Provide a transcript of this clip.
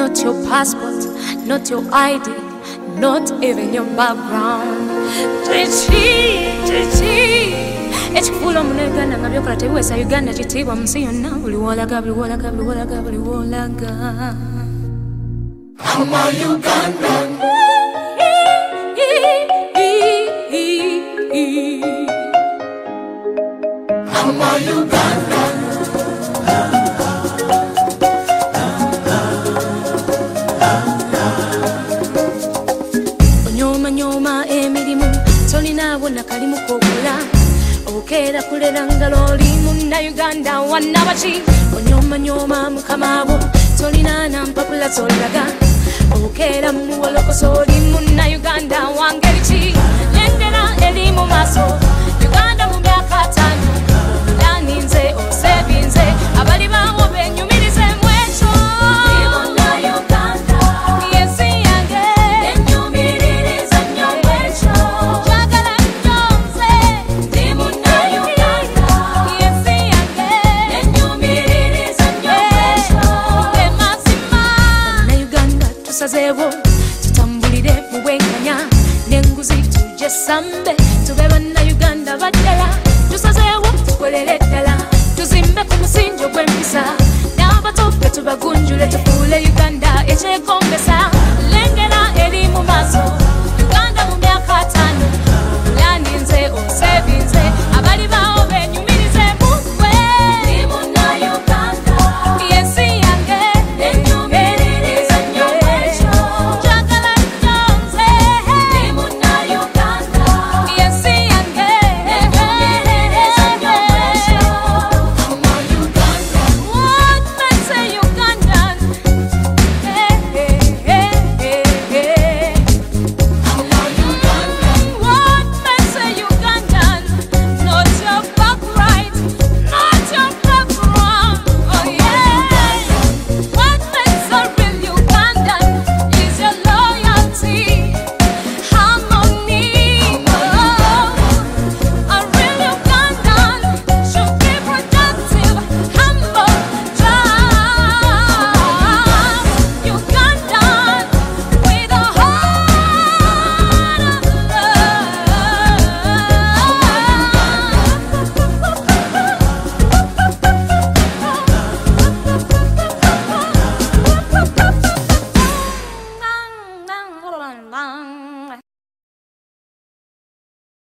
Not your passport, not your ID, not even your background. Echifulo munegana nga byokola tebiwesa Uganda kitiibwa munsi yonna buli wolaga. I'm a Ugandan. I'm a Ugandan. Nyoma emirimu tolina bonna kalimu kokola okera kulera ngalo limu na Uganda wanabaki onyoma mukamaabo tolina nampapula zolaga okera muwolokoso limu na Uganda wangerichi yendera elimu maso Uganda mu myaka 5 yaninze osevinze abali bawo benyumirize mwecho limu na Uganda yesi yange benyumiririza nnyo mwecho jagala nyonze limu na Uganda yesi yange benyumiririza nnyo mwecho emasima na Uganda tusazeewo tutambulire mu bwenkanya n'enguzi tuje sambe tube banna Uganda baddala tusazeewo tukolere ddala tuzimbe ku musingi gw'empisa n'abato tubagunjule tufuule Uganda ekyekombesa